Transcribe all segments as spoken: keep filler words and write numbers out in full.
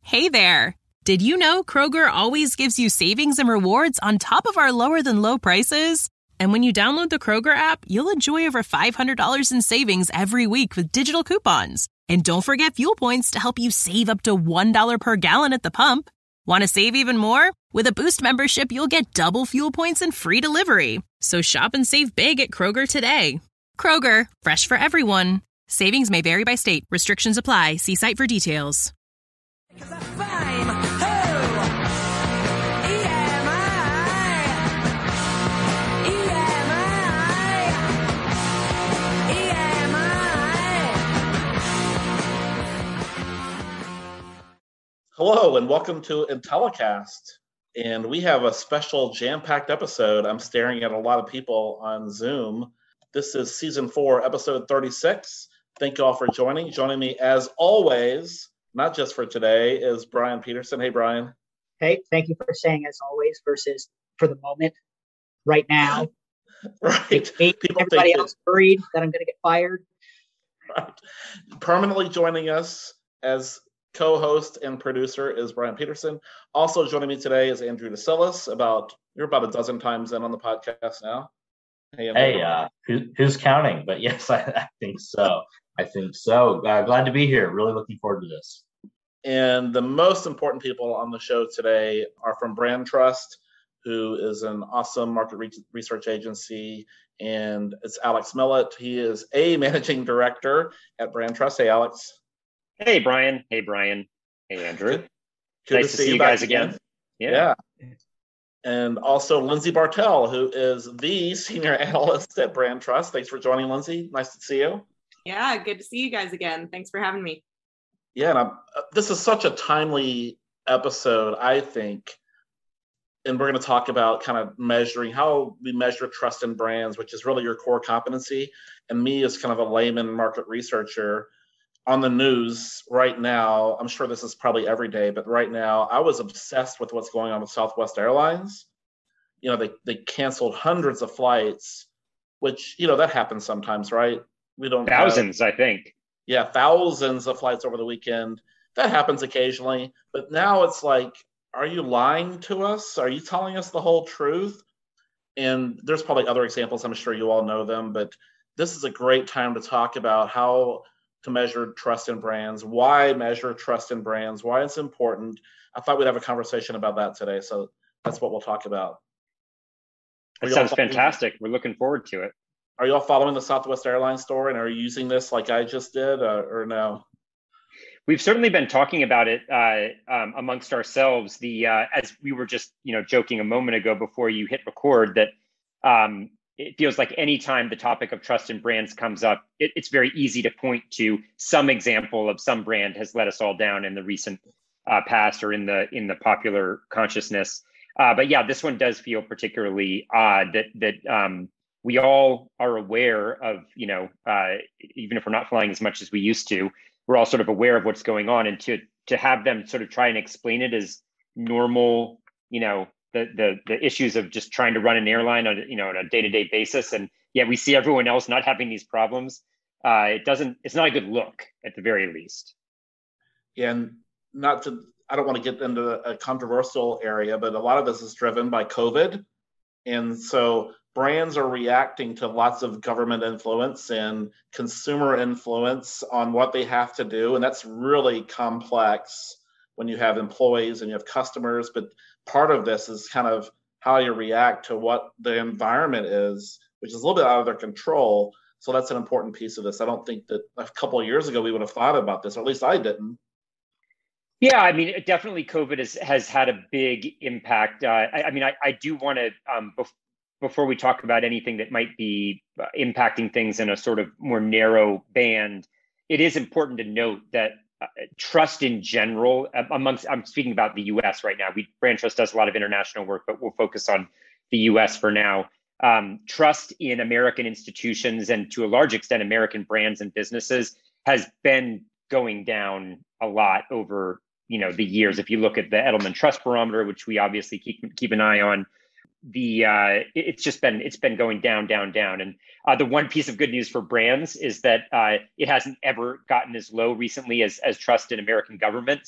Hey there! Did you know Kroger always gives you savings and rewards on top of our lower than low prices? And when you download the Kroger app, you'll enjoy over five hundred dollars in savings every week with digital coupons. And don't forget fuel points to help you save up to one dollar per gallon at the pump. Want to save even more? With a Boost membership, you'll get double fuel points and free delivery. So shop and save big at Kroger today. Kroger, fresh for everyone. Savings may vary by state. Restrictions apply. See site for details. Hello and welcome to Intellicast, and we have a special jam-packed episode. I'm staring at a lot of people on Zoom. This is season four, episode thirty-six. Thank you all for joining. Joining me as always, not just for today, is Brian Peterson. Hey, Brian. Hey, thank you for saying as always versus for the moment, right now. Right. People Everybody else that, worried that I'm going to get fired. Right. Permanently joining us as co-host and producer is Brian Peterson. Also joining me today is Andrew DeSillis. About you're about a dozen times in on the podcast now. Hey, hey uh, who, who's counting? But yes, I, I think so. I think so. Uh, glad to be here. Really looking forward to this. And the most important people on the show today are from Brand Trust, who is an awesome market re- research agency, and it's Alex Millett. He is a managing director at Brand Trust. Hey, Alex. Hey, Brian. Hey, Brian. Hey, Andrew. Good, good nice to to see see you guys again. again. Yeah. yeah. And also Lindsay Bartell, who is the senior analyst at Brand Trust. Thanks for joining, Lindsay. Nice to see you. Yeah, good to see you guys again. Thanks for having me. Yeah, and I'm, this is such a timely episode, I think. And we're going to talk about kind of measuring how we measure trust in brands, which is really your core competency. And me as kind of a layman market researcher, on the news right now, I'm sure this is probably every day, but right now I was obsessed with what's going on with Southwest Airlines. You know, they, they canceled hundreds of flights, which, you know, that happens sometimes, right? We don't Thousands, have, I think. Yeah, thousands of flights over the weekend. That happens occasionally. But now it's like, are you lying to us? Are you telling us the whole truth? And there's probably other examples. I'm sure you all know them, but this is a great time to talk about how to measure trust in brands, why measure trust in brands, why it's important. I thought we'd have a conversation about that today. So that's what we'll talk about. That sounds fantastic. We're looking forward to it. Are you all following the Southwest Airlines story, and are you using this like I just did, uh, or no? We've certainly been talking about it uh, um, amongst ourselves. The uh, as we were just you know joking a moment ago before you hit record that um, it feels like anytime the topic of trust in brands comes up, it, it's very easy to point to some example of some brand has let us all down in the recent uh, past or in the in the popular consciousness. Uh, but yeah, this one does feel particularly odd that that um, we all are aware of, you know, uh, even if we're not flying as much as we used to, we're all sort of aware of what's going on, and to to have them sort of try and explain it as normal, you know, the the the issues of just trying to run an airline on, you know, on a day-to-day basis. And yet we see everyone else not having these problems. Uh, it doesn't, it's not a good look at the very least. Yeah, and not to, I don't want to get into a controversial area, but a lot of this is driven by COVID. And so brands are reacting to lots of government influence and consumer influence on what they have to do. And that's really complex when you have employees and you have customers. But part of this is kind of how you react to what the environment is, which is a little bit out of their control. So that's an important piece of this. I don't think that a couple of years ago we would have thought about this, or at least I didn't. Yeah, I mean, definitely COVID has, has had a big impact. Uh, I, I mean, I, I do want to, um, bef- before we talk about anything that might be impacting things in a sort of more narrow band, it is important to note that uh, trust in general, amongst, I'm speaking about the U S right now. We Brand Trust does a lot of international work, but we'll focus on the U S for now. Um, trust in American institutions and to a large extent, American brands and businesses has been going down a lot over, you know, the years. If you look at the Edelman Trust Barometer, which we obviously keep keep an eye on, the uh, it's just been it's been going down, down, down. And uh, the one piece of good news for brands is that uh, it hasn't ever gotten as low recently as as trust in American government. So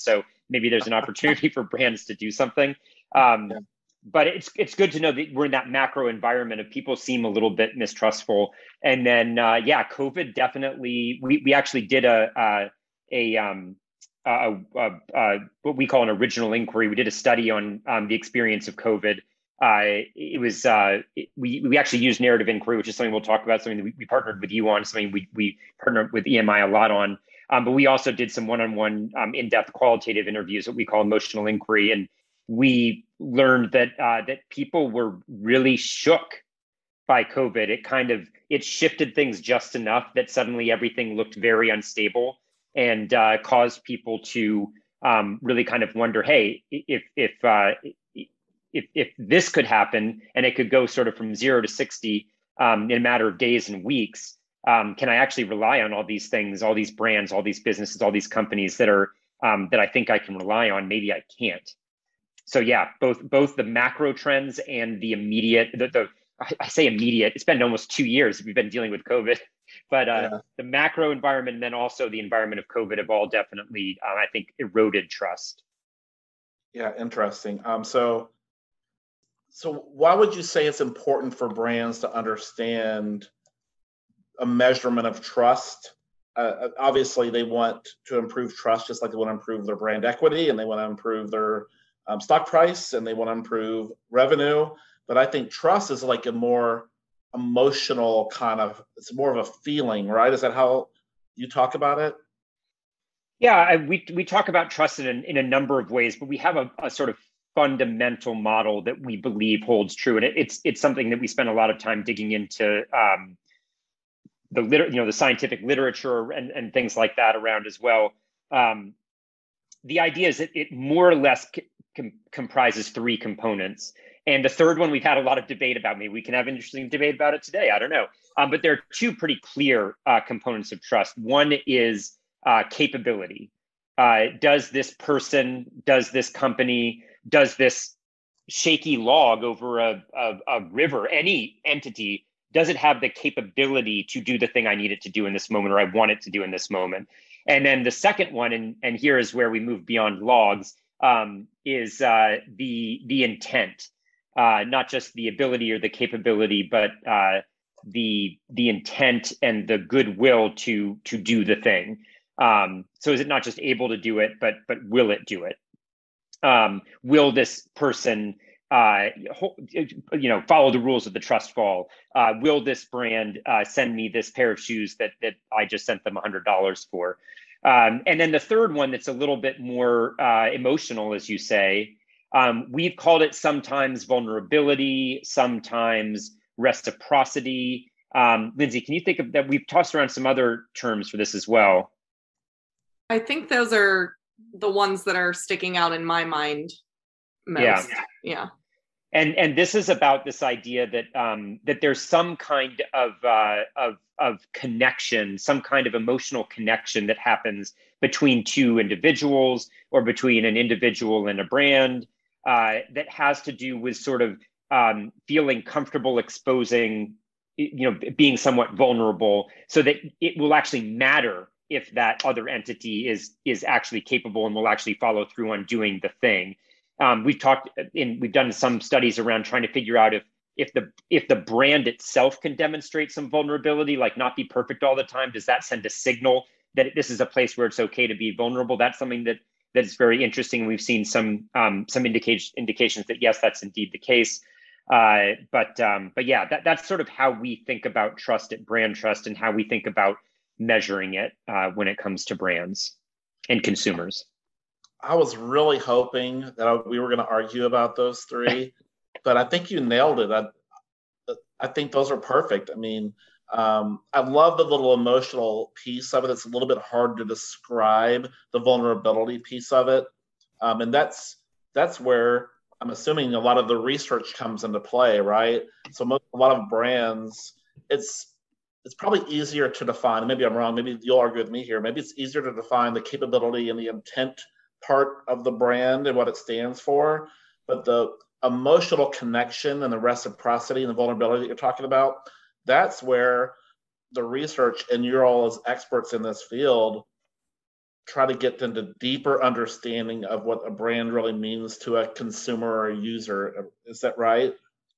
maybe there's an opportunity for brands to do something. Um, yeah. But it's it's good to know that we're in that macro environment of people seem a little bit mistrustful. And then, uh, yeah, COVID definitely, we, we actually did a, a, a um, uh, uh, uh, what we call an original inquiry. We did a study on um, the experience of COVID. Uh, it was uh, it, we we actually used narrative inquiry, which is something we'll talk about. Something that we, we partnered with you on. Something we we partnered with E M I a lot on. Um, but we also did some one-on-one, um, in-depth qualitative interviews, what we call emotional inquiry, and we learned that uh, that people were really shook by COVID. It kind of it shifted things just enough that suddenly everything looked very unstable, and uh, caused people to um, really kind of wonder, hey, if if uh, if if this could happen and it could go sort of from zero to sixty um, in a matter of days and weeks, um, can I actually rely on all these things, all these brands, all these businesses, all these companies that are um, that I think I can rely on? Maybe I can't. So yeah, both both the macro trends and the immediate, the, the I say immediate, it's been almost two years we've been dealing with COVID, but uh, yeah. the macro environment and then also the environment of COVID have all definitely, uh, I think, eroded trust. Yeah, interesting. Um, so, so why would you say it's important for brands to understand a measurement of trust? Uh, obviously, they want to improve trust just like they want to improve their brand equity and they want to improve their um, stock price and they want to improve revenue. But I think trust is like a more emotional kind of, it's more of a feeling, right? Is that how you talk about it? Yeah, I, we we talk about trust in a, in a number of ways, but we have a, a sort of fundamental model that we believe holds true, and it, it's it's something that we spend a lot of time digging into um, the liter, you know, the scientific literature and and things like that around as well. Um, the idea is that it more or less com- comprises three components. And the third one, we've had a lot of debate about. Maybe we can have interesting debate about it today. I don't know. Um, but there are two pretty clear uh, components of trust. One is uh, capability. Uh, does this person, does this company, does this shaky log over a, a, a river, any entity, does it have the capability to do the thing I need it to do in this moment, or I want it to do in this moment? And then the second one, and, and here is where we move beyond logs, um, is uh, the the intent. Uh, not just the ability or the capability, but uh, the the intent and the goodwill to to do the thing. Um, so is it not just able to do it, but but will it do it? Um, will this person, uh, you know, follow the rules of the trust fall? Uh, will this brand uh, send me this pair of shoes that that I just sent them one hundred dollars for? Um, and then the third one that's a little bit more uh, emotional, as you say. Um, we've called it sometimes vulnerability, sometimes reciprocity. Um, Lindsay, can you think of that? We've tossed around some other terms for this as well. I think those are the ones that are sticking out in my mind most. Yeah. Yeah. And and this is about this idea that um, that there's some kind of uh, of of connection, some kind of emotional connection that happens between two individuals or between an individual and a brand. Uh, that has to do with sort of um, feeling comfortable exposing, you know, being somewhat vulnerable, so that it will actually matter if that other entity is is actually capable and will actually follow through on doing the thing. Um, we've talked in, we've done some studies around trying to figure out if if the if the brand itself can demonstrate some vulnerability, like not be perfect all the time. Does that send a signal that this is a place where it's okay to be vulnerable? That's something that. That is very interesting. We've seen some um, some indication, indications that yes, that's indeed the case. Uh, but um, but yeah, that, that's sort of how we think about trust at Brand Trust and how we think about measuring it uh, when it comes to brands and consumers. I was really hoping that we were going to argue about those three, but I think you nailed it. I, I think those are perfect. I mean, Um, I love the little emotional piece of it. It's a little bit hard to describe the vulnerability piece of it. Um, and that's that's where I'm assuming a lot of the research comes into play, right? So most, a lot of brands, it's it's probably easier to define. Maybe I'm wrong. Maybe you'll argue with me here. Maybe it's easier to define the capability and the intent part of the brand and what it stands for. But the emotional connection and the reciprocity and the vulnerability that you're talking about, that's where the research, and you're all as experts in this field, try to get into deeper understanding of what a brand really means to a consumer or a user. Is that right?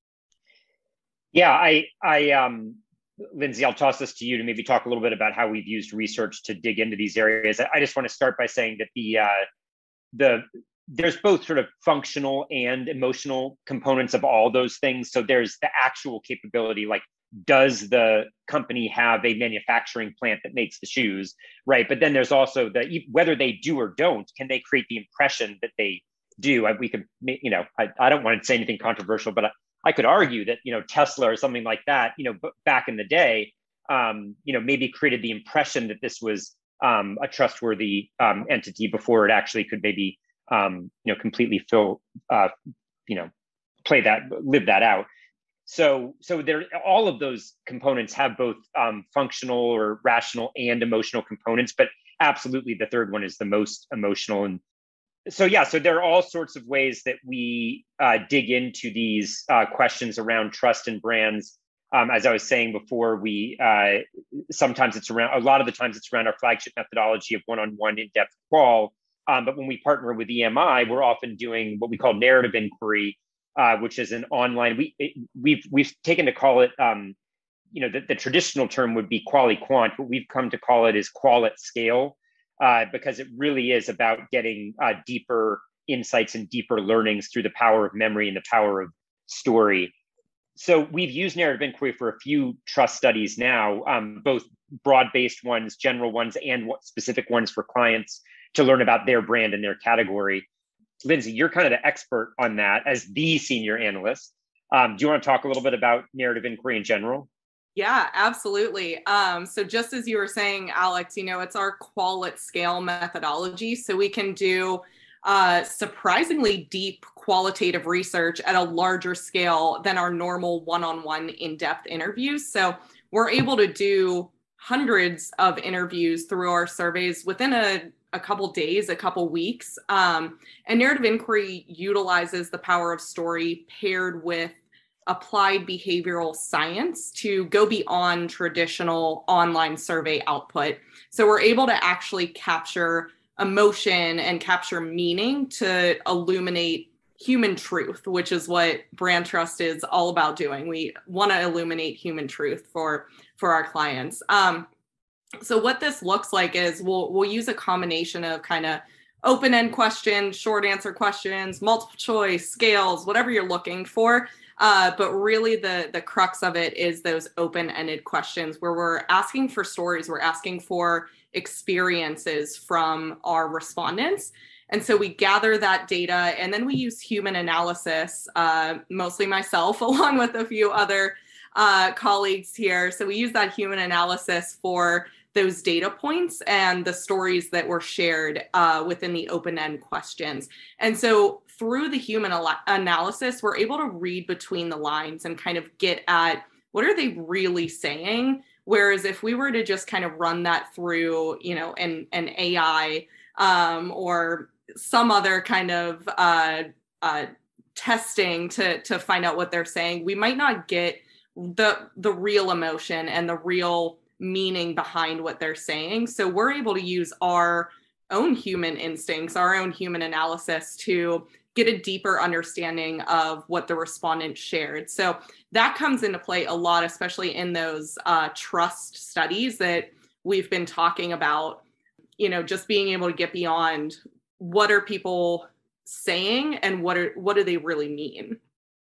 Yeah, I, I, um, Lindsay, I'll toss this to you to maybe talk a little bit about how we've used research to dig into these areas. I just want to start by saying that the, uh, the, there's both sort of functional and emotional components of all those things. So there's the actual capability, like, does the company have a manufacturing plant that makes the shoes, right? But then there's also the, whether they do or don't, can they create the impression that they do? We could, you know, I, I don't want to say anything controversial, but I, I could argue that, you know, Tesla or something like that, you know, back in the day, um, you know, maybe created the impression that this was um, a trustworthy um, entity before it actually could maybe, um, you know, completely fill, uh, you know, play that, live that out. So, so there, all of those components have both um, functional or rational and emotional components, but absolutely the third one is the most emotional. And so, yeah, so there are all sorts of ways that we uh, dig into these uh, questions around trust and brands. Um, as I was saying before, we uh, sometimes it's around, a lot of the times it's around our flagship methodology of one-on-one in-depth qual. Um, but when we partner with E M I, we're often doing what we call narrative inquiry, Uh, which is an online, we, it, we've we've taken to call it, um, you know, the, the traditional term would be quali-quant, but we've come to call it is qual at scale, uh, because it really is about getting uh, deeper insights and deeper learnings through the power of memory and the power of story. So we've used narrative inquiry for a few trust studies now, um, both broad-based ones, general ones, and specific ones for clients to learn about their brand and their category. Lindsay, you're kind of the expert on that as the senior analyst. Um, do you want to talk a little bit about narrative inquiry in general? Yeah, absolutely. Um, so just as you were saying, Alex, you know, it's our qual at scale methodology. So we can do uh, surprisingly deep qualitative research at a larger scale than our normal one-on-one in-depth interviews. So we're able to do hundreds of interviews through our surveys within a a couple days, a couple weeks. Um, and narrative inquiry utilizes the power of story paired with applied behavioral science to go beyond traditional online survey output. So we're able to actually capture emotion and capture meaning to illuminate human truth, which is what brand trust is all about doing. We want to illuminate human truth for, for our clients. Um, So what this looks like is we'll we'll use a combination of kind of open-end questions, short answer questions, multiple choice, scales, whatever you're looking for. Uh, but really the, the crux of it is those open-ended questions where we're asking for stories, we're asking for experiences from our respondents. And so we gather that data and then we use human analysis, uh, mostly myself, along with a few other uh, colleagues here. So we use that human analysis for those data points and the stories that were shared uh, within the open-end questions. And so through the human al- analysis, we're able to read between the lines and kind of get at what are they really saying? Whereas if we were to just kind of run that through, you know, an, an A I um, or some other kind of uh, uh, testing to, to find out what they're saying, we might not get the the real emotion and the real meaning behind what they're saying. So we're able to use our own human instincts, our own human analysis to get a deeper understanding of what the respondent shared. So that comes into play a lot, especially in those uh, trust studies that we've been talking about, you know, just being able to get beyond what are people saying and what are what do they really mean?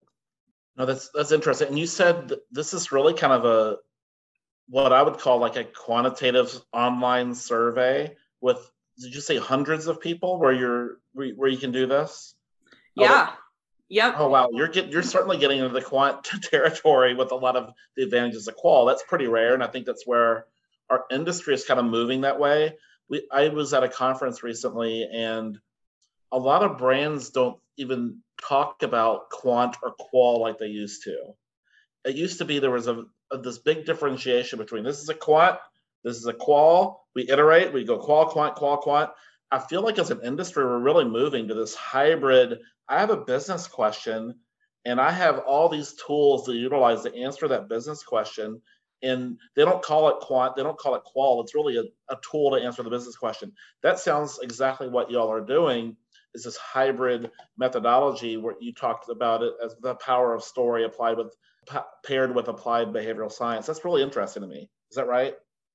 No, that's that's interesting. And you said that this is really kind of a what I would call like a quantitative online survey with, did you say hundreds of people where you're where, where you can do this? Yeah. Oh, yep. Oh wow, you're get you're certainly getting into the quant territory with a lot of the advantages of qual. That's pretty rare, and I think that's where our industry is kind of moving that way. We I was at a conference recently, and a lot of brands don't even talk about quant or qual like they used to. It used to be there was a, a this big differentiation between this is a quant, this is a qual. We iterate, we go qual, quant, qual, quant. I feel like as an industry, we're really moving to this hybrid. I have a business question, and I have all these tools to utilize to answer that business question. And they don't call it quant, they don't call it qual. It's really a, a tool to answer the business question. That sounds exactly what y'all are doing, is this hybrid methodology where you talked about it as the power of story applied with, paired with applied behavioral science. That's really interesting to me. Is that right?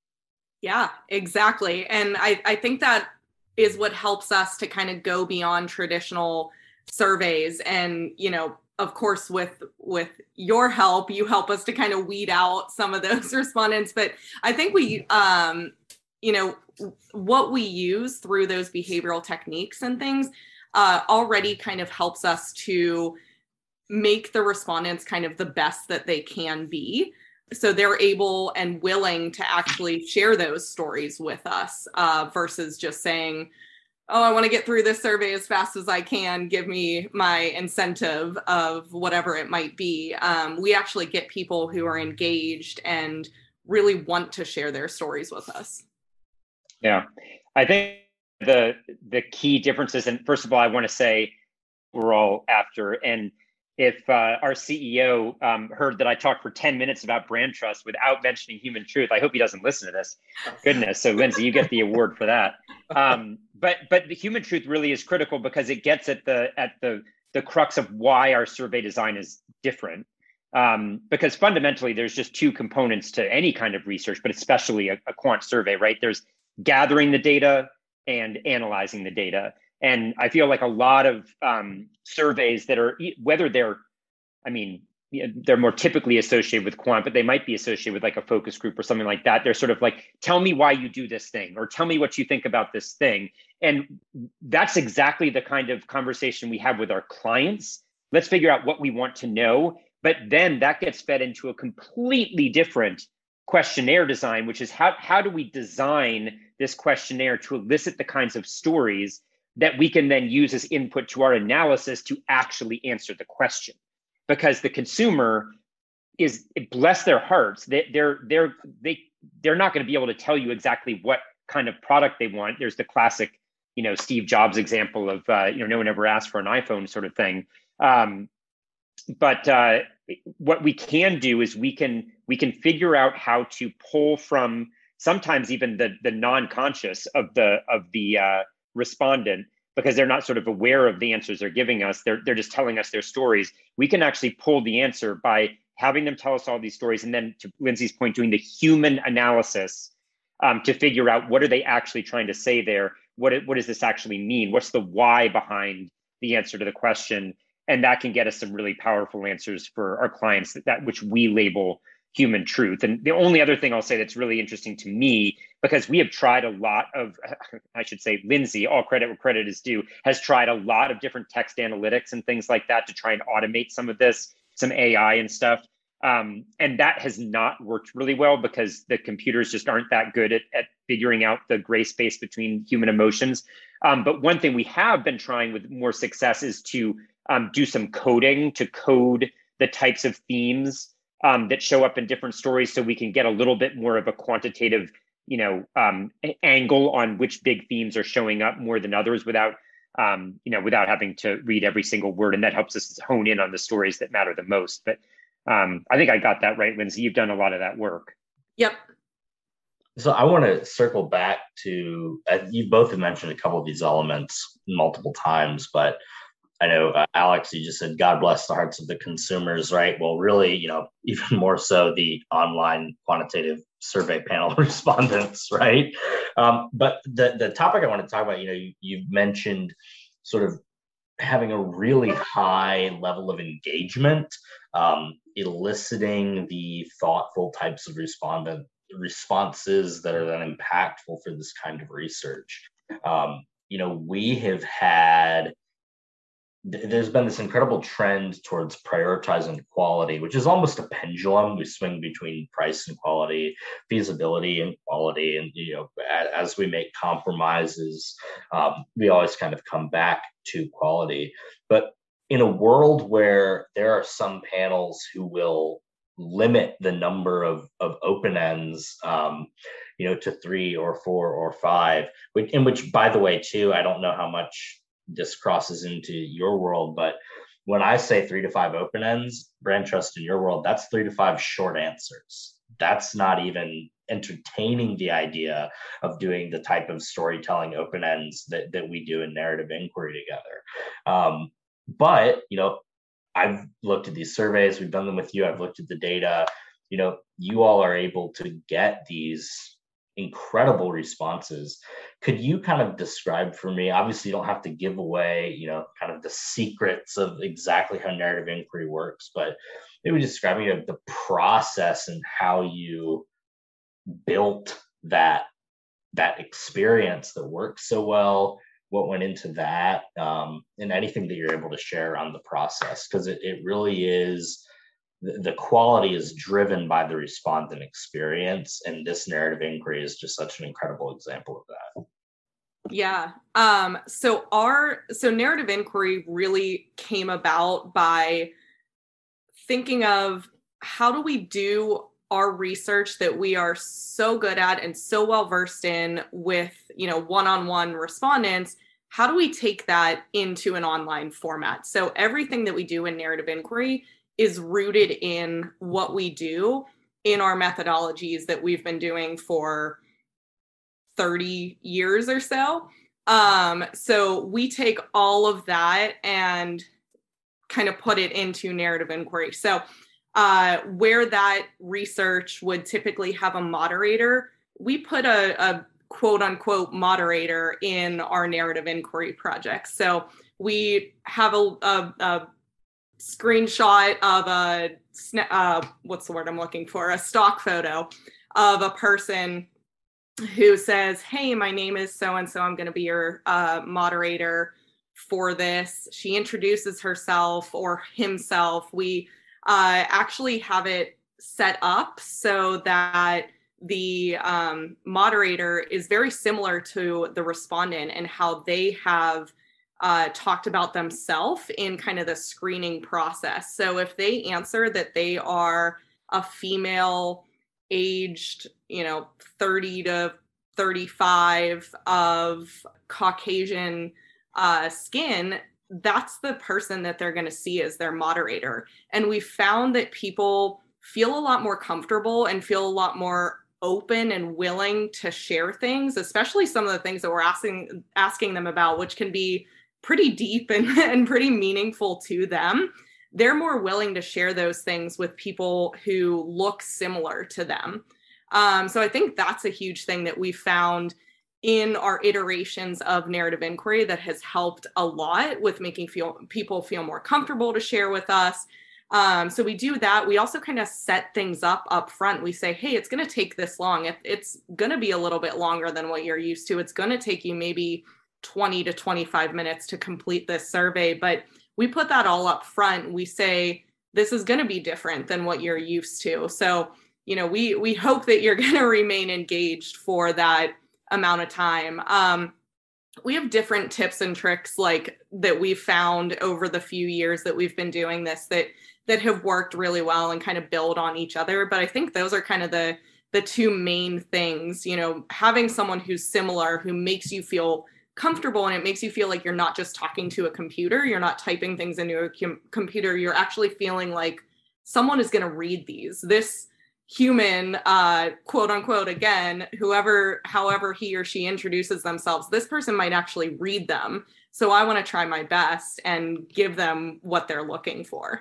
Yeah, exactly. And I, I think that is what helps us to kind of go beyond traditional surveys. And, you know, of course, with with your help, you help us to kind of weed out some of those respondents. But I think we, um, you know, what we use through those behavioral techniques and things uh, already kind of helps us to make the respondents kind of the best that they can be. So they're able and willing to actually share those stories with us uh, versus just saying, oh, I want to get through this survey as fast as I can. Give me my incentive of whatever it might be. Um, we actually get people who are engaged and really want to share their stories with us. Yeah, I think the the key differences, and first of all, I want to say we're all after, and if uh, our C E O um, heard that I talked for ten minutes about brand trust without mentioning human truth, I hope he doesn't listen to this. Goodness. So Lindsay, you get the award for that. Um, but but the human truth really is critical because it gets at the at the the crux of why our survey design is different. Um, because fundamentally, there's just two components to any kind of research, but especially a, a quant survey, right? There's gathering the data and analyzing the data. And I feel like a lot of um, surveys that are, whether they're, I mean, they're more typically associated with quant, but they might be associated with like a focus group or something like that. They're sort of like, tell me why you do this thing, or tell me what you think about this thing. And that's exactly the kind of conversation we have with our clients. Let's figure out what we want to know. But then that gets fed into a completely different questionnaire design, which is how, how do we design this questionnaire to elicit the kinds of stories that we can then use as input to our analysis to actually answer the question. Because the consumer is, bless their hearts, they, they're they're they they're not going to be able to tell you exactly what kind of product they want. There's the classic, you know, Steve Jobs example of uh, you know, no one ever asked for an iPhone sort of thing. Um, but uh, what we can do is we can we can figure out how to pull from sometimes even the the non-conscious of the of the uh, respondent, because they're not sort of aware of the answers they're giving us. They're, they're just telling us their stories. We can actually pull the answer by having them tell us all these stories. And then to Lindsay's point, doing the human analysis um, to figure out what are they actually trying to say there? What, what does this actually mean? What's the why behind the answer to the question? And that can get us some really powerful answers for our clients, that, that which we label human truth. And the only other thing I'll say that's really interesting to me, because we have tried a lot of, I should say, Lindsay, all credit where credit is due, has tried a lot of different text analytics and things like that to try and automate some of this, some A I and stuff. Um, and that has not worked really well because the computers just aren't that good at, at figuring out the gray space between human emotions. Um, but one thing we have been trying with more success is to um, do some coding to code the types of themes Um, that show up in different stories, so we can get a little bit more of a quantitative, you know, um, angle on which big themes are showing up more than others, without, um, you know, without having to read every single word, and that helps us hone in on the stories that matter the most. But um, I think I got that right, Lindsay. You've done a lot of that work. Yep. So I want to circle back to, uh, you both have mentioned a couple of these elements multiple times, but I know, uh, Alex, you just said, God bless the hearts of the consumers, right? Well, really, you know, even more so the online quantitative survey panel respondents, right? Um, but the, the topic I want to talk about, you know, you, you've mentioned sort of having a really high level of engagement, um, eliciting the thoughtful types of respondent responses that are then impactful for this kind of research. Um, you know, we have had there's been this incredible trend towards prioritizing quality, which is almost a pendulum. We swing between price and quality, feasibility and quality. And, you know, as we make compromises, um, we always kind of come back to quality. But in a world where there are some panels who will limit the number of, of open ends, um, you know, to three or four or five, which, in which, by the way, too, I don't know how much this crosses into your world, but when I say three to five open ends, brand trust in your world, that's three to five short answers. that's not even entertaining the idea of doing the type of storytelling open ends that, that we do in narrative inquiry together. Um, but, you know, I've looked at these surveys, we've done them with you, I've looked at the data, you know, you all are able to get these incredible responses. Could you kind of describe for me, obviously you don't have to give away, you know, kind of the secrets of exactly how narrative inquiry works, but maybe describe me the process and how you built that that experience that works so well, what went into that, um, and anything that you're able to share on the process, because it, it really is, the, the quality is driven by the respondent experience, and this narrative inquiry is just such an incredible example of that. Yeah. Um, so our so narrative inquiry really came about by thinking of how do we do our research that we are so good at and so well versed in with, you know, one-on-one respondents. How do we take that into an online format? So everything that we do in narrative inquiry is rooted in what we do in our methodologies that we've been doing for thirty years or so. Um, so we take all of that and kind of put it into narrative inquiry. So uh, where that research would typically have a moderator, we put a, a quote unquote moderator in our narrative inquiry project. So we have a, a, a screenshot of a, uh, what's the word I'm looking for? A stock photo of a person who says, hey, my name is so-and-so, I'm going to be your uh, moderator for this. She introduces herself or himself. We uh, actually have it set up so that the um, moderator is very similar to the respondent and how they have uh, talked about themselves in kind of the screening process. So if they answer that they are a female aged, you know, thirty to thirty-five of Caucasian uh, skin, that's the person that they're going to see as their moderator. And we found that people feel a lot more comfortable and feel a lot more open and willing to share things, especially some of the things that we're asking asking them about, which can be pretty deep and, and pretty meaningful to them. They're more willing to share those things with people who look similar to them. Um, so I think that's a huge thing that we found in our iterations of narrative inquiry that has helped a lot with making feel, people feel more comfortable to share with us. Um, so we do that. We also kind of set things up up front. We say, hey, it's going to take this long. If it's going to be a little bit longer than what you're used to, it's going to take you maybe twenty to twenty-five minutes to complete this survey. But we put that all up front. We say, this is going to be different than what you're used to. So, you know, we we hope that you're going to remain engaged for that amount of time. Um, we have different tips and tricks like that we've found over the few years that we've been doing this that that have worked really well and kind of build on each other. But I think those are kind of the the two main things, you know, having someone who's similar, who makes you feel comfortable, and it makes you feel like you're not just talking to a computer, you're not typing things into a com- computer, you're actually feeling like someone is going to read these. This human, uh, quote unquote, again, whoever, however he or she introduces themselves, this person might actually read them. So I want to try my best and give them what they're looking for.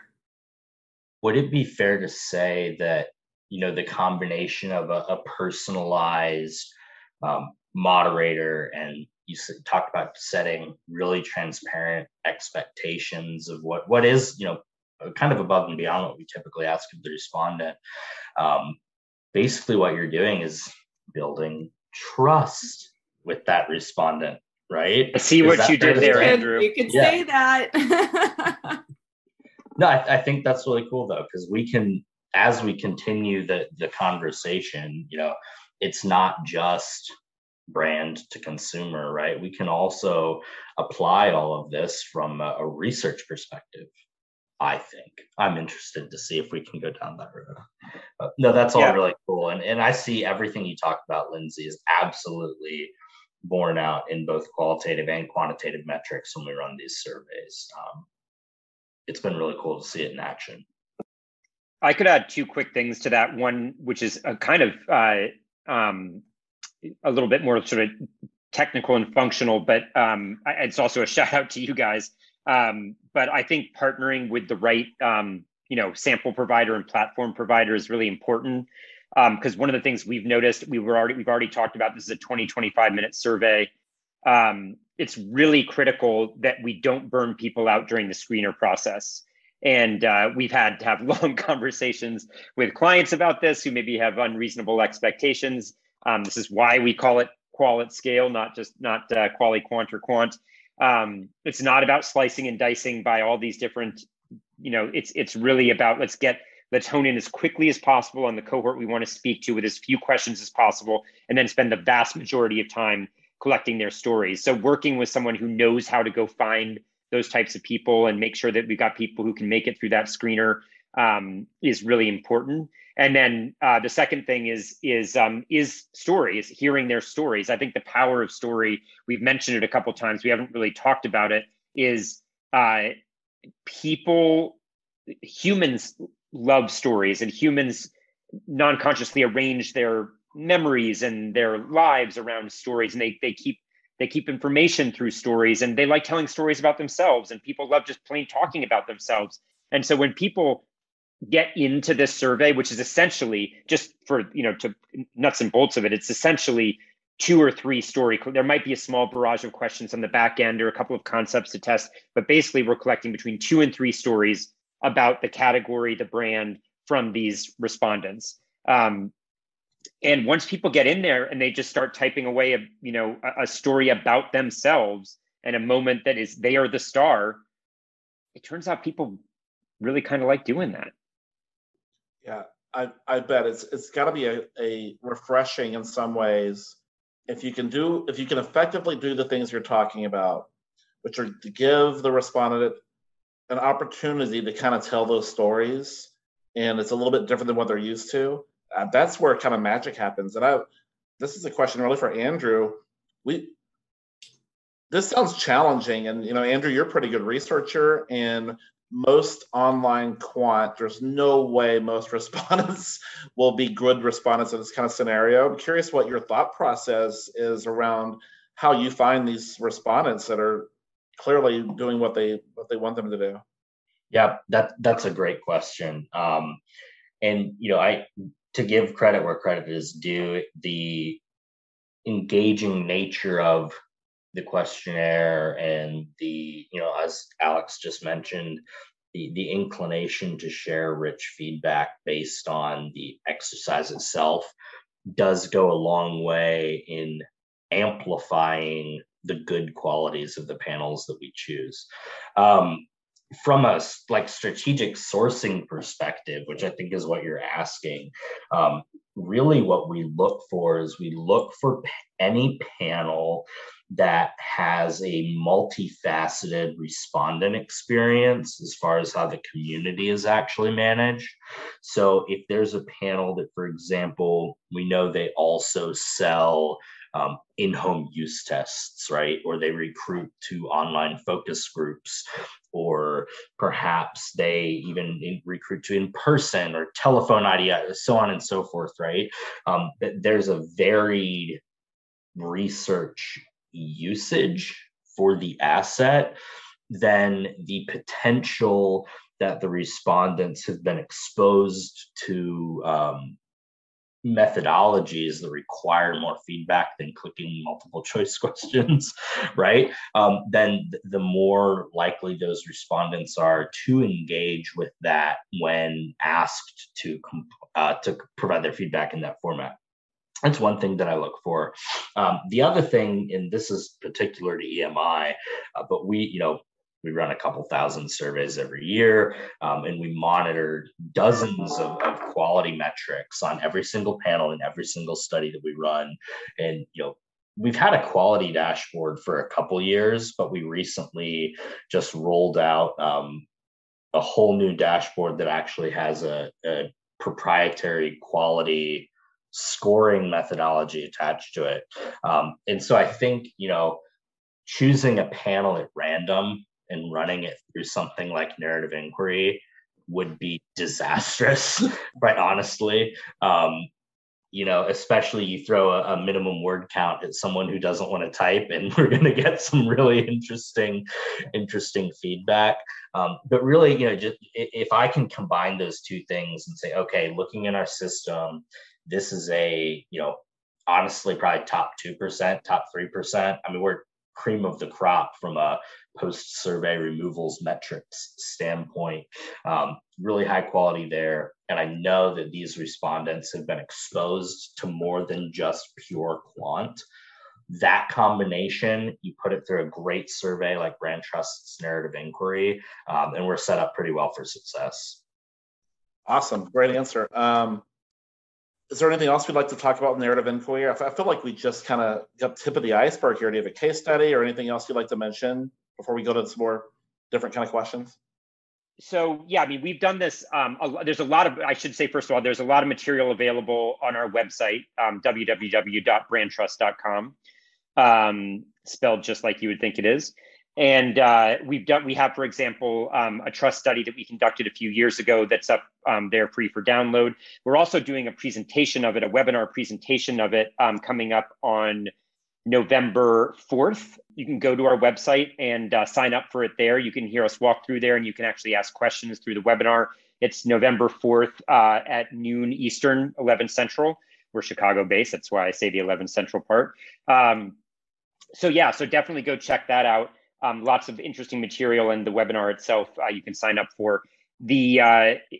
Would it be fair to say that, you know, the combination of a, a personalized um, moderator, and you talked about setting really transparent expectations of what, what is, you know, kind of above and beyond what we typically ask of the respondent. Um, basically what you're doing is building trust with that respondent, right? I see what you did there, Andrew. You could yeah. say that. No, I, I think that's really cool though, because we can, as we continue the the conversation, you know, it's not just brand to consumer, right? We can also apply all of this from a, a research perspective. I think I'm interested to see if we can go down that road. Uh, no, that's all yeah. really cool. And and I see everything you talked about, Lindsay, is absolutely borne out in both qualitative and quantitative metrics when we run these surveys. Um, it's been really cool to see it in action. I could add two quick things to that. One, which is a kind of uh, um, a little bit more sort of technical and functional, but um, it's also a shout out to you guys. Um, but I think partnering with the right, um, you know, sample provider and platform provider is really important. Because um, one of the things we've noticed, we were already we've already talked about, this is a twenty, twenty-five minute survey. Um, it's really critical that we don't burn people out during the screener process. And uh, we've had to have long conversations with clients about this who maybe have unreasonable expectations. Um, this is why we call it qual at scale, not just not uh, quali quant or quant. Um, it's not about slicing and dicing by all these different, you know, it's it's really about let's get let's hone in as quickly as possible on the cohort we want to speak to with as few questions as possible, and then spend the vast majority of time collecting their stories. So working with someone who knows how to go find those types of people and make sure that we've got people who can make it through that screener um, is really important. And then uh, the second thing is is um, is stories, hearing their stories. I think the power of story, we've mentioned it a couple of times, we haven't really talked about it, is uh, people, humans love stories, and humans non-consciously arrange their memories and their lives around stories, and they they keep They keep information through stories, and they like telling stories about themselves, and people love just plain talking about themselves. And so when people get into this survey, which is essentially just for, you know, to nuts and bolts of it, it's essentially two or three story. There might be a small barrage of questions on the back end or a couple of concepts to test, but basically we're collecting between two and three stories about the category, the brand from these respondents. Um, And once people get in there and they just start typing away, a, you know, a, a story about themselves and a moment that is they are the star, it turns out people really kind of like doing that. Yeah, I, I bet it's it's got to be a, a refreshing in some ways if you can do if you can effectively do the things you're talking about, which are to give the respondent an opportunity to kind of tell those stories, and it's a little bit different than what they're used to. Uh, that's where kind of magic happens. And I, this is a question really for Andrew. We, this sounds challenging, and you know, Andrew, you're a pretty good researcher, and most online quant, there's no way most respondents will be good respondents in this kind of scenario. I'm curious what your thought process is around how you find these respondents that are clearly doing what they what they want them to do. Yeah, that that's a great question. Um, and you know, I. To give credit where credit is due, the engaging nature of the questionnaire and the, you know, as Alex just mentioned, the, the inclination to share rich feedback based on the exercise itself does go a long way in amplifying the good qualities of the panels that we choose. Um, From a like strategic sourcing perspective, which I think is what you're asking, um, really what we look for is we look for any panel that has a multifaceted respondent experience as far as how the community is actually managed. So if there's a panel that, for example, we know they also sell Um, in-home use tests, right? Or they recruit to online focus groups, or perhaps they even in, recruit to in-person or telephone I D, so on and so forth, right? Um, there's a varied research usage for the asset, then the potential that the respondents have been exposed to um, methodologies that require more feedback than clicking multiple choice questions, right? Um, then th- the more likely those respondents are to engage with that when asked to comp- uh, to provide their feedback in that format. That's one thing that I look for. Um, the other thing, and this is particular to E M I, uh, but we, you know, we run a couple thousand surveys every year, um, and we monitor dozens of, of quality metrics on every single panel in every single study that we run. And, you know, we've had a quality dashboard for a couple years, but we recently just rolled out um, a whole new dashboard that actually has a, a proprietary quality scoring methodology attached to it. Um, and so I think, you know, choosing a panel at random and running it through something like narrative inquiry would be disastrous, quite honestly. Um, you know, especially you throw a, a minimum word count at someone who doesn't want to type, and we're going to get some really interesting, interesting feedback. Um, but really, you know, just if I can combine those two things and say, okay, looking in our system, this is a, you know, honestly, probably top two percent, top three percent. I mean, we're cream of the crop from a post-survey removals metrics standpoint. Um, really high quality there. And I know that these respondents have been exposed to more than just pure quant. That combination, you put it through a great survey like Brand Trust's narrative inquiry, um, and we're set up pretty well for success. Awesome. Great answer. Um, Is there anything else we'd like to talk about in narrative inquiry? I feel like we just kind of got tip of the iceberg here. Do you have a case study or anything else you'd like to mention before we go to some more different kind of questions? So, yeah, I mean, we've done this. Um, a, there's a lot of, I should say, first of all, there's a lot of material available on our website, um, w w w dot brand trust dot com, um, spelled just like you would think it is. And uh, we've done, we have, for example, um, a trust study that we conducted a few years ago that's up um, there free for download. We're also doing a presentation of it, a webinar presentation of it um, coming up on November fourth. You can go to our website and uh, sign up for it there. You can hear us walk through there, and you can actually ask questions through the webinar. It's November fourth uh, at noon Eastern, eleven Central. We're Chicago based. That's why I say the eleven Central part. Um, so yeah, so definitely go check that out. Um, lots of interesting material, and the webinar itself uh, you can sign up for. The uh,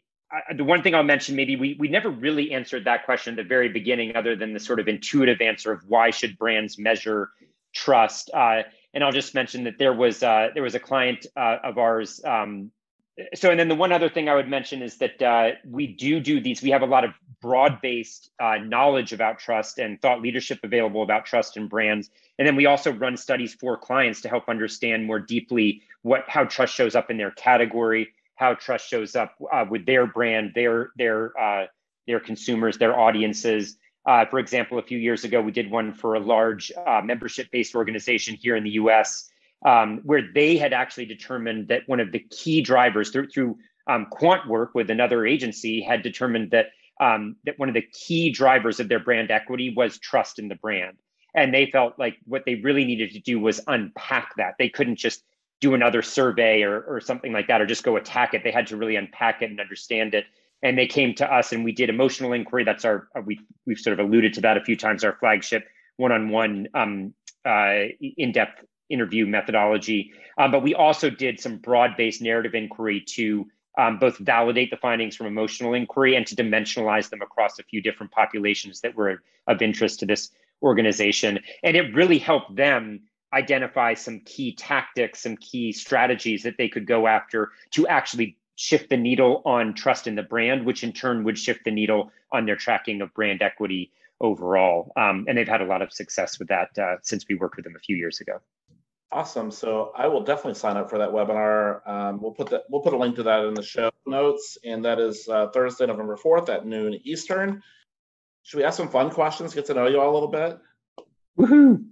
I, the one thing I'll mention, maybe we we never really answered that question at the very beginning, other than the sort of intuitive answer of why should brands measure trust. Uh, and I'll just mention that there was uh, there was a client uh, of ours. Um, so, and then the one other thing I would mention is that uh, we do do these. We have a lot of broad-based uh, knowledge about trust and thought leadership available about trust in brands. And then we also run studies for clients to help understand more deeply what how trust shows up in their category, how trust shows up uh, with their brand, their their uh, their consumers, their audiences. Uh, for example, a few years ago, we did one for a large uh, membership-based organization here in the U S, um, where they had actually determined that one of the key drivers through, through um, quant work with another agency had determined that um, that one of the key drivers of their brand equity was trust in the brand. And they felt like what they really needed to do was unpack that. They couldn't just do another survey or, or something like that, or just go attack it. They had to really unpack it and understand it. And they came to us and we did emotional inquiry. That's our, we, we've sort of alluded to that a few times, our flagship one-on-one um, uh, in-depth interview methodology. Um, but we also did some broad-based narrative inquiry to um, both validate the findings from emotional inquiry and to dimensionalize them across a few different populations that were of interest to this organization. And it really helped them identify some key tactics, some key strategies that they could go after to actually shift the needle on trust in the brand, which in turn would shift the needle on their tracking of brand equity overall. Um, and they've had a lot of success with that uh, since we worked with them a few years ago. Awesome. So I will definitely sign up for that webinar. Um, we'll put that. We'll put a link to that in the show notes, and that is uh, Thursday, November fourth at noon Eastern. Should we ask some fun questions? Get to know you all a little bit. Woohoo!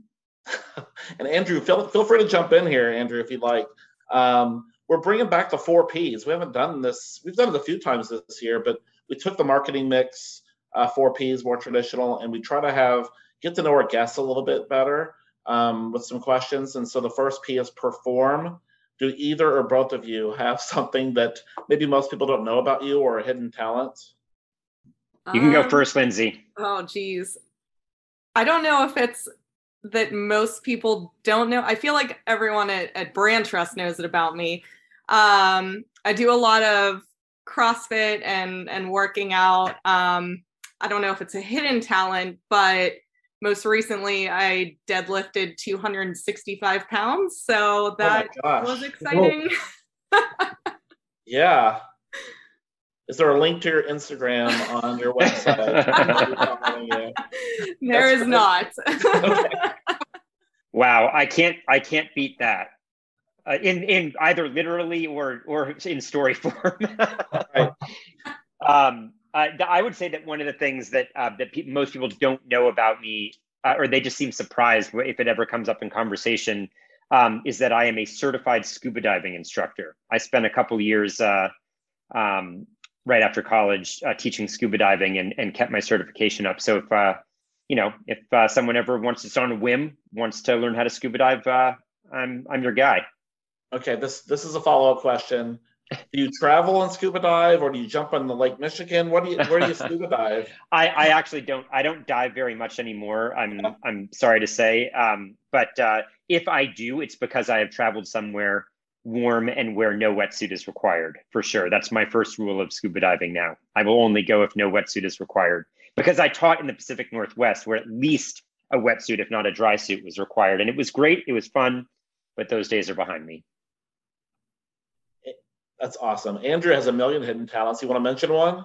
And Andrew, feel feel free to jump in here, Andrew, if you'd like. Um, we're bringing back the four Ps. We haven't done this. We've done it a few times this year, but we took the marketing mix, uh, four Ps, more traditional, and we try to have get to know our guests a little bit better. Um, with some questions. And so the first P is perform. Do either or both of you have something that maybe most people don't know about you or a hidden talent? You can go Um, first, Lindsay. Oh, geez. I don't know if it's that most people don't know. I feel like everyone at, at Brand Trust knows it about me. Um, I do a lot of CrossFit and, and working out. Um, I don't know if it's a hidden talent, but most recently, I deadlifted two hundred sixty-five pounds, so that oh was exciting. Yeah. Is there a link to your Instagram on your website? There is not. Okay. Wow, I can't, I can't beat that. Uh, in in either literally or or in story form. Right. Um, uh, I would say that one of the things that uh, that pe- most people don't know about me, uh, or they just seem surprised if it ever comes up in conversation, um, is that I am a certified scuba diving instructor. I spent a couple years uh, um, right after college, uh, teaching scuba diving and, and kept my certification up. So if, uh, you know, if uh, someone ever wants, it's on a whim, wants to learn how to scuba dive, uh, I'm, I'm your guy. Okay, this this is a follow-up question. Do you travel and scuba dive, or do you jump on the Lake Michigan? What do you where do you scuba dive? I, I actually don't I don't dive very much anymore. I'm I'm sorry to say, um, but uh, if I do, it's because I have traveled somewhere warm and where no wetsuit is required. For sure, that's my first rule of scuba diving now. I will only go if no wetsuit is required, because I taught in the Pacific Northwest, where at least a wetsuit, if not a dry suit, was required, and it was great. It was fun, but those days are behind me. That's awesome. Andrew has a million hidden talents. You want to mention one?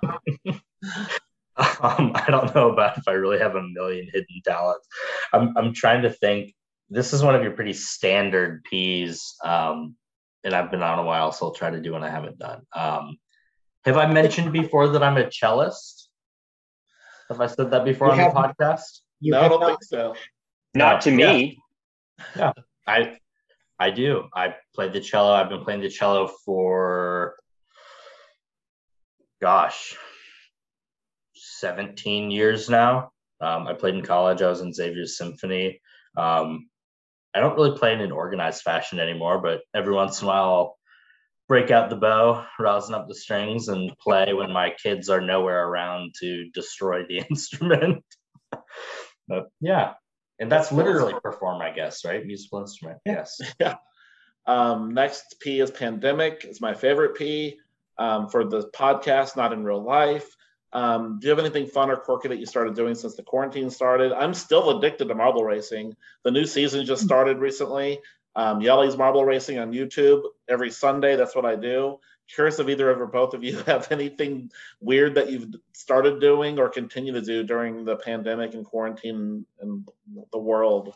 um, I don't know about if I really have a million hidden talents. I'm I'm trying to think. This is one of your pretty standard P's, um, and I've been on a while, so I'll try to do one I haven't done. Um, have I mentioned before that I'm a cellist? Have I said that before You on have- the podcast? You No, I have don't not- think so. Not to me. Yeah, I I do. I played the cello. I've been playing the cello for, gosh, seventeen years now. Um, I played in college. I was in Xavier's Symphony. Um, I don't really play in an organized fashion anymore, but every once in a while I'll break out the bow, rousing up the strings, and play when my kids are nowhere around to destroy the instrument. But yeah, and that's literally perform, I guess, right? Musical instrument. Yes. Yeah. Um, next P is pandemic. It's my favorite P um, for the podcast, not in real life. Um, do you have anything fun or quirky that you started doing since the quarantine started? I'm still addicted to marble racing. The new season just started recently. Um, Yelly's Marble Racing on YouTube every Sunday. That's what I do. Curious if either of or both of you have anything weird that you've started doing or continue to do during the pandemic and quarantine and the world.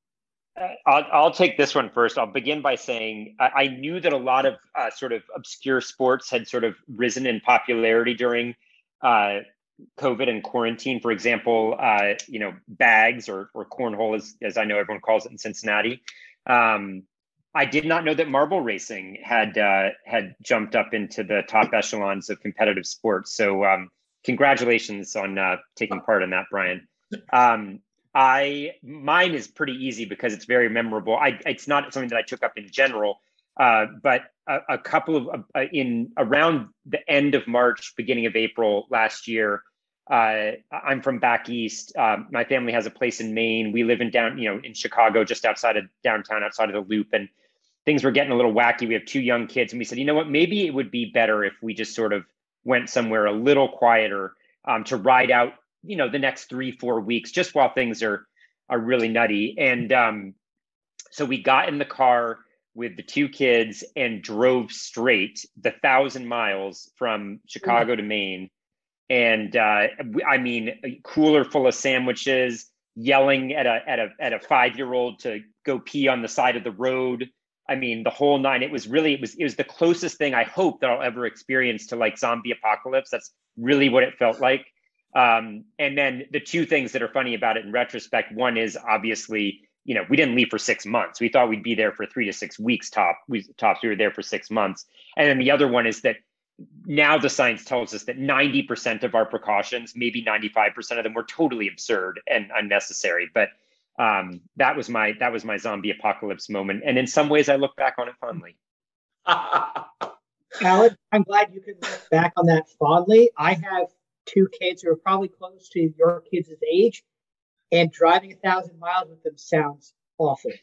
I'll, I'll take this one first. I'll begin by saying I, I knew that a lot of uh, sort of obscure sports had sort of risen in popularity during uh, COVID and quarantine. For example, uh, you know, bags or, or cornhole, as, as I know everyone calls it in Cincinnati. Um, I did not know that marble racing had uh, had jumped up into the top echelons of competitive sports. So um, congratulations on uh, taking part in that, Brian. Um, I mine is pretty easy because it's very memorable. I it's not something that I took up in general, uh, but a, a couple of uh, in around the end of March, beginning of April last year. Uh, I'm from back east. Um, my family has a place in Maine. We live in down, you know, in Chicago, just outside of downtown, outside of the Loop, and things were getting a little wacky. We have two young kids, and we said, you know what, maybe it would be better if we just sort of went somewhere a little quieter um, to ride out, you know, the next three, four weeks, just while things are are really nutty. And um, so we got in the car with the two kids and drove straight the thousand miles from Chicago to Maine. And uh, I mean, a cooler full of sandwiches, yelling at a at a at a five-year-old to go pee on the side of the road. I mean, the whole nine. It was really it was it was the closest thing I hope that I'll ever experience to like zombie apocalypse. That's really what it felt like. Um, and then the two things that are funny about it in retrospect, one is obviously, you know, we didn't leave for six months. We thought we'd be there for three to six weeks top. We tops. We were there for six months. And then the other one is that now the science tells us that ninety percent of our precautions, maybe ninety-five percent of them, were totally absurd and unnecessary. But um, that was my that was my zombie apocalypse moment. And in some ways, I look back on it fondly. Alex, I'm glad you can look back on that fondly. I have two kids who are probably close to your kids' age, and driving a thousand miles with them sounds awful.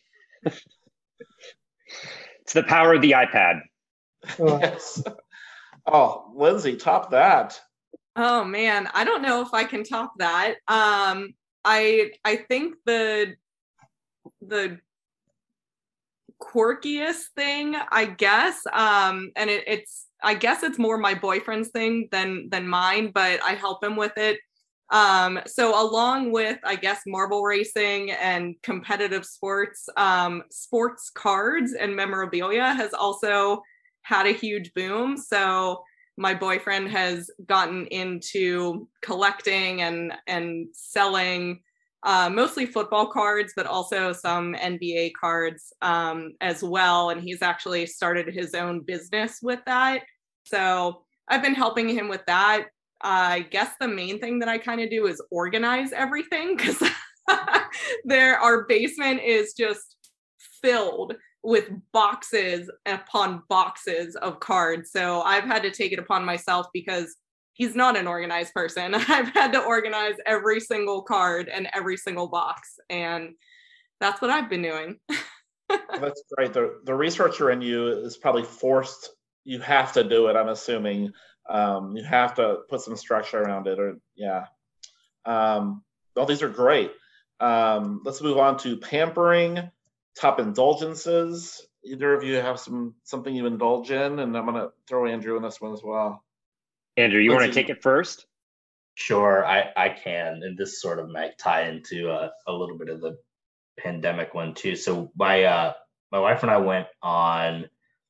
It's the power of the iPad. Uh, Yes. Oh, Lindsay, top that. Oh man, I don't know if I can top that. Um, I I think the the quirkiest thing, I guess, um, and it, it's I guess it's more my boyfriend's thing than than mine, but I help him with it. Um, so along with, I guess, marble racing and competitive sports, um, sports cards and memorabilia has also had a huge boom. So my boyfriend has gotten into collecting and and selling uh, mostly football cards, but also some N B A cards um, as well. And he's actually started his own business with that. So I've been helping him with that. Uh, I guess the main thing that I kind of do is organize everything, because there our basement is just filled with boxes upon boxes of cards. So I've had to take it upon myself, because he's not an organized person. I've had to organize every single card and every single box, and that's what I've been doing. That's great. The the researcher in you is probably forced. You have to do it, I'm assuming. Um, you have to put some structure around it, or yeah. Um, all these are great. Um, let's move on to pampering, top indulgences. Either of you have some something you indulge in, and I'm going to throw Andrew in this one as well. Andrew, you Let's want to see. take it first? Sure, I, I can. And this sort of might tie into a, a little bit of the pandemic one too. So my uh, my wife and I went on,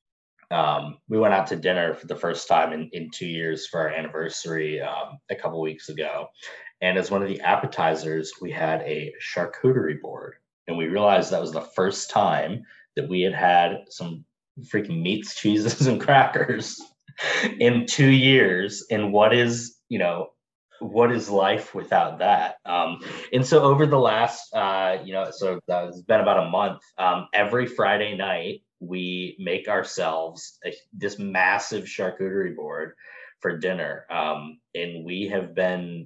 um, we went out to dinner for the first time in, in two years for our anniversary um, a couple weeks ago. And as one of the appetizers, we had a charcuterie board. And we realized that was the first time that we had had some freaking meats, cheeses, and crackers in two years. And what is, you know, what is life without that? Um, and so over the last, uh, you know, so that it's been about a month, um, every Friday night, we make ourselves a, this massive charcuterie board for dinner. Um, and we have been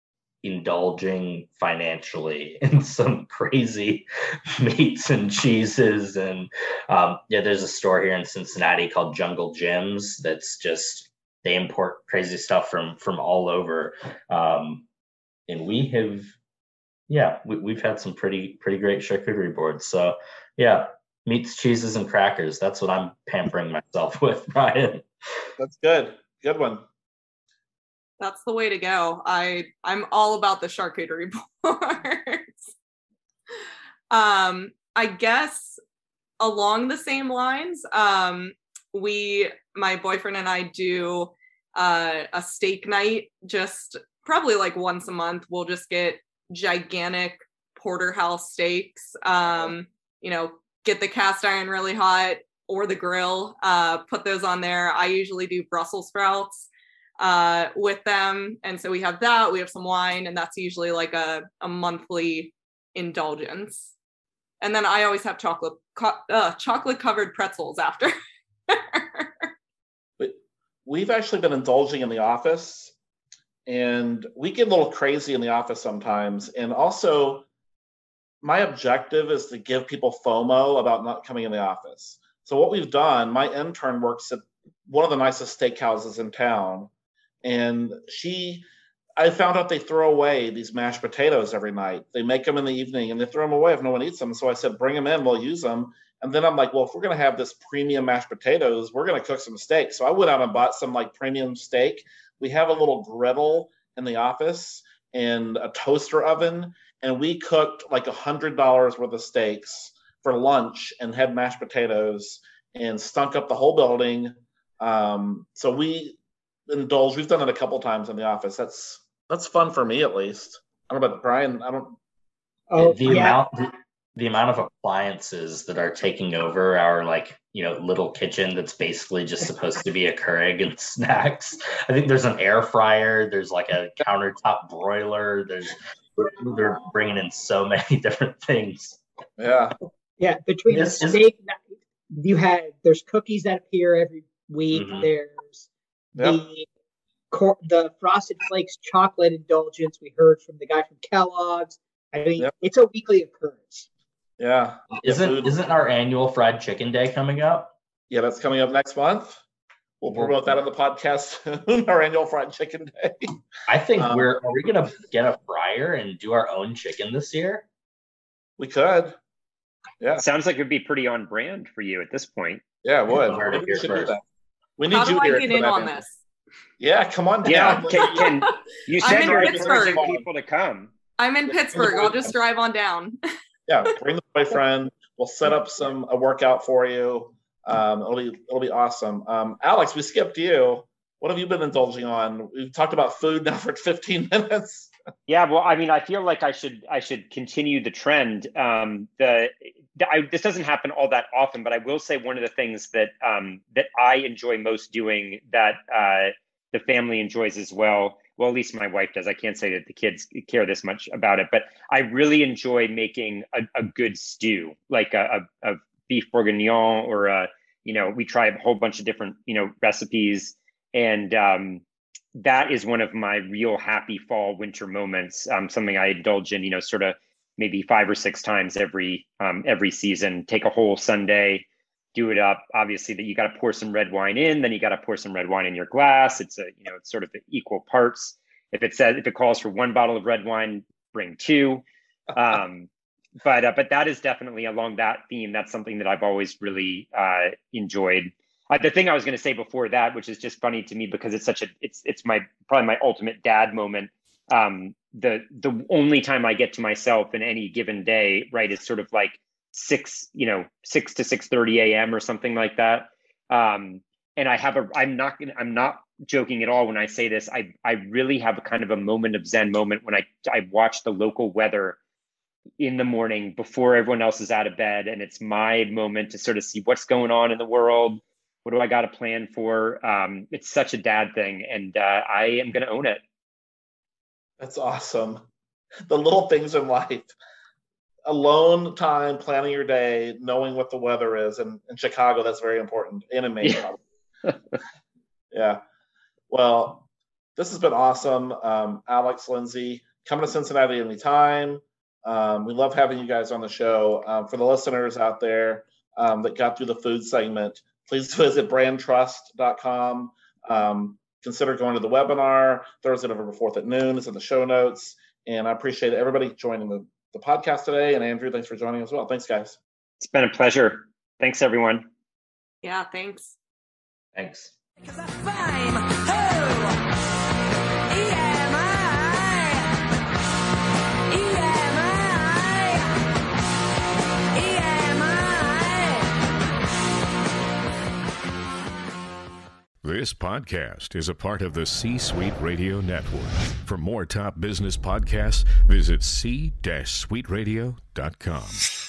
indulging financially in some crazy meats and cheeses. And um, yeah, there's a store here in Cincinnati called Jungle Gyms that's just, they import crazy stuff from from all over. Um, and we have, yeah, we, we've had some pretty pretty great charcuterie boards. So yeah, meats, cheeses, and crackers. That's what I'm pampering myself with, Brian. That's good. Good one. That's the way to go. I I'm all about the charcuterie boards. um, I guess along the same lines, um, we, my boyfriend and I do uh, a steak night, just probably like once a month. We'll just get gigantic porterhouse steaks. Um, you know, get the cast iron really hot or the grill. Uh, put those on there. I usually do Brussels sprouts uh with them, and so we have that, we have some wine, and that's usually like a, a monthly indulgence. And then I always have chocolate co- uh, chocolate covered pretzels after. We've actually been indulging in the office, and we get a little crazy in the office sometimes. And also, my objective is to give people FOMO about not coming in the office. So what we've done, my intern works at one of the nicest steakhouses in town. And she, I found out they throw away these mashed potatoes every night. They make them in the evening and they throw them away if no one eats them. So I said, bring them in, we'll use them. And then I'm like, well, if we're going to have this premium mashed potatoes, we're going to cook some steak. So I went out and bought some like premium steak. We have a little griddle in the office and a toaster oven. And we cooked like a hundred dollars worth of steaks for lunch and had mashed potatoes and stunk up the whole building. Um, so we indulge. We've done it a couple times in the office. That's that's fun for me, at least. I don't know about Brian. I don't. Oh, the yeah. amount the, the amount of appliances that are taking over our like you know little kitchen that's basically just supposed to be a Keurig and snacks. I think there's an air fryer. There's like a countertop broiler. There's they're bringing in so many different things. Yeah. Yeah, between This the is- steak, you had there's cookies that appear every week. Mhm. There's Yep. the cor- the Frosted Flakes chocolate indulgence we heard from the guy from Kellogg's. I mean, Yep. it's a weekly occurrence. Yeah. Isn't food. isn't our annual fried chicken day coming up? Yeah, that's coming up next month. We'll promote that on the podcast soon, our annual fried chicken day. I think Um, we're are we gonna get a fryer and do our own chicken this year? We could. Yeah. Sounds like it would be pretty on brand for you at this point. Yeah, it would. You heard it Maybe we here should do first. that. We need How do you I here get for in that, on Andrew. this? Yeah, come on down. Yeah, can, can you I'm said in you're Pittsburgh. encouraging people to come. I'm in Pittsburgh. I'll just drive on down. Yeah, bring the boyfriend. We'll set up some a workout for you. Um, it'll be it'll be awesome. Um, Alex, we skipped you. What have you been indulging on? We've talked about food now for fifteen minutes. Yeah, well, I mean, I feel like I should I should continue the trend. Um, the, the I, this doesn't happen all that often, but I will say one of the things that um, that I enjoy most doing that uh, the family enjoys as well. Well, at least my wife does. I can't say that the kids care this much about it, but I really enjoy making a, a good stew, like a, a, a beef bourguignon, or a, you know, we try a whole bunch of different, you know, recipes. And um, that is one of my real happy fall winter moments. Um, something I indulge in, you know, sort of maybe five or six times every um, every season. Take a whole Sunday, do it up. Obviously, that you got to pour some red wine in, then you got to pour some red wine in your glass. It's a, you know, it's sort of equal parts. If it says, if it calls for one bottle of red wine, bring two. Um, but uh, but that is definitely along that theme. That's something that I've always really uh, enjoyed. Uh, the thing I was going to say before that, which is just funny to me because it's such a, it's it's my probably my ultimate dad moment. Um, the the only time I get to myself in any given day, right, is sort of like six, you know, six to six thirty a.m. or something like that. Um, and I have a, I'm not gonna, I'm not joking at all when I say this. I I really have a kind of a moment of Zen moment when I I watch the local weather in the morning before everyone else is out of bed, and it's my moment to sort of see what's going on in the world. What do I got to plan for? Um, it's such a dad thing, and uh, I am going to own it. That's awesome. The little things in life. Alone time, planning your day, knowing what the weather is. And in Chicago, that's very important. And in Maine, Yeah. Yeah. Well, this has been awesome. Um, Alex, Lindsay, come to Cincinnati anytime. Um, we love having you guys on the show. Um, for the listeners out there um, that got through the food segment, please visit brand trust dot com. Um, consider going to the webinar Thursday, November fourth at noon. It's in the show notes. And I appreciate everybody joining the, the podcast today. And Andrew, thanks for joining as well. Thanks, guys. It's been a pleasure. Thanks, everyone. Yeah, thanks. Thanks. This podcast is a part of the C-Suite Radio Network. For more top business podcasts, visit c suite radio dot com.